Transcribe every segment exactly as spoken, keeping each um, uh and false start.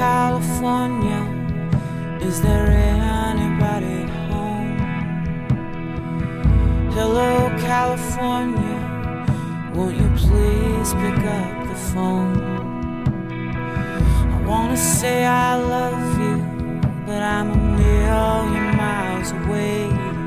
California, is there anybody home? Hello, California, won't you please pick up the phone? I wanna say I love you, but I'm a million miles away.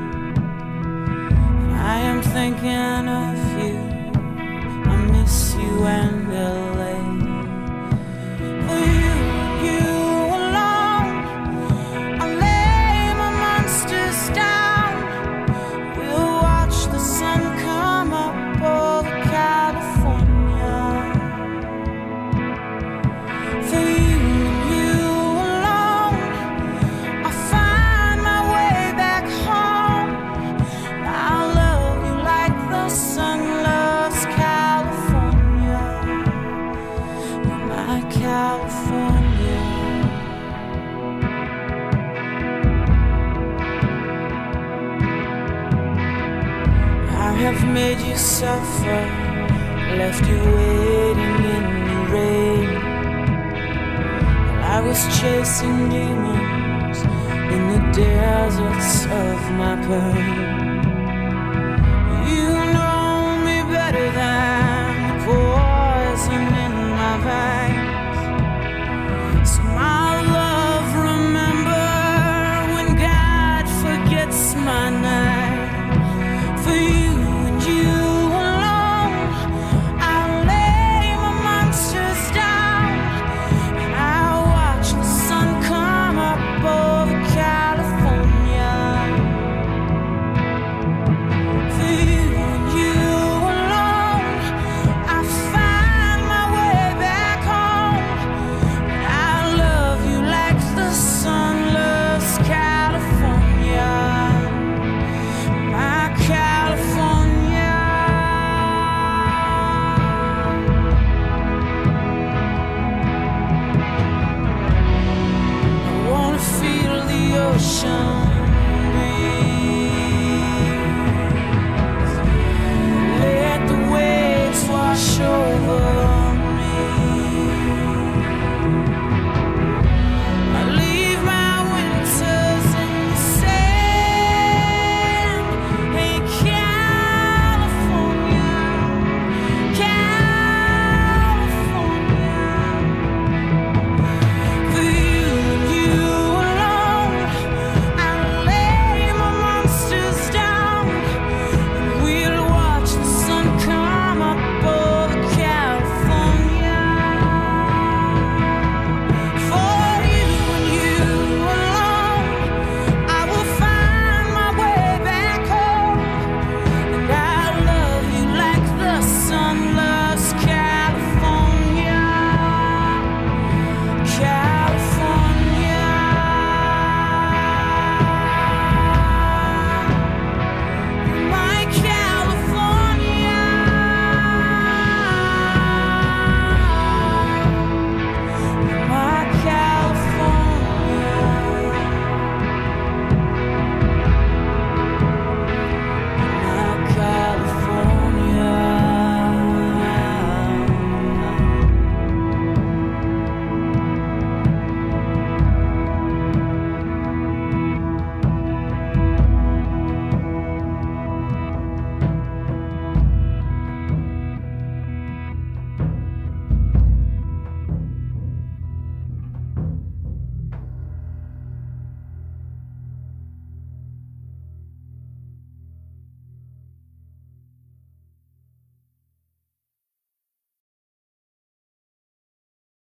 And I am thinking of you, I miss you and L A. For you, you alone, I lay my monsters down. We'll watch the sun come up over California. For you, you alone, I find my way back home. I'll love you like the sun loves California. You're my California. I have made you suffer, left you waiting in the rain. While I was chasing demons in the deserts of my pain.